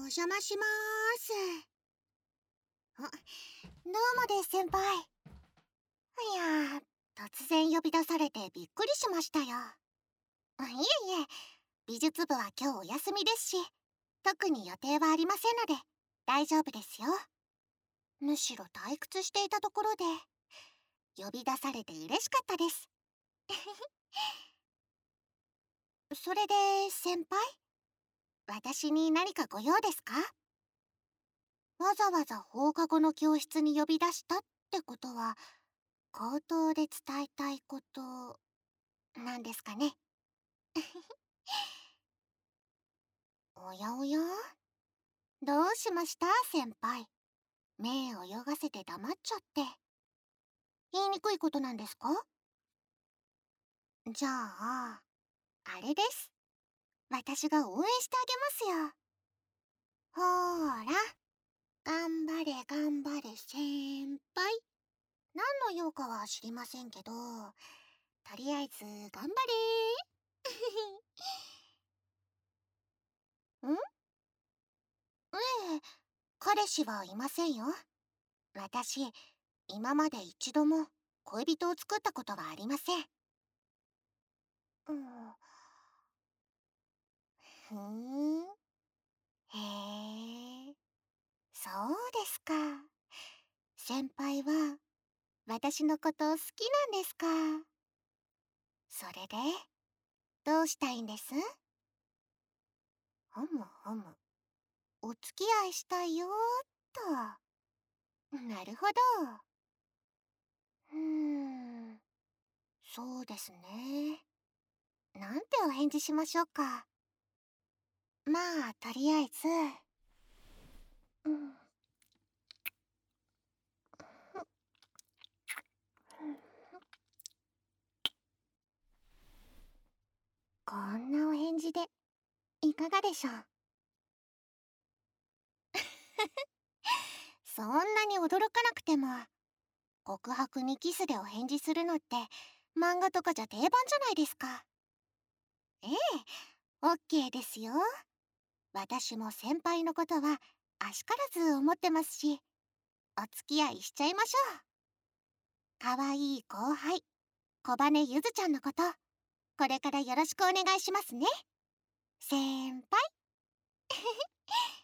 邪魔しまーす。どうもです、先輩。いやー、突然呼び出されてびっくりしましたよ。いえいえ、美術部は今日お休みですし、特に予定はありませんので、大丈夫ですよ。むしろ退屈していたところで、呼び出されて嬉しかったです。それで、先輩、私に何かご用ですか？わざわざ放課後の教室に呼び出したってことは、口頭で伝えたいことなんですかね。おやおや、どうしました先輩？目を泳がせて黙っちゃって。言いにくいことなんですか？じゃあ、あれです。私が応援してあげますよ。ほーら、頑張れ頑張れ先輩。何の用かは知りませんけど、とりあえず頑張れー。ええ、彼氏はいませんよ。私、今まで一度も恋人を作ったことはありません。うん。ふーん。へえ、そうですか。先輩は私のこと好きなんですか？それで、どうしたいんです？ほむほむ。お付き合いしたいよーっと。なるほど。そうですね。なんてお返事しましょうか。まあ、とりあえず、うん、こんなお返事でいかがでしょう？そんなに驚かなくても、告白にキスでお返事するのって漫画とかじゃ定番じゃないですか。ええ、オッケーですよ。私も先輩のことはあしからず思ってますし、お付き合いしちゃいましょう。かわいい後輩、小羽ゆずちゃんのこと、これからよろしくお願いしますね。先輩。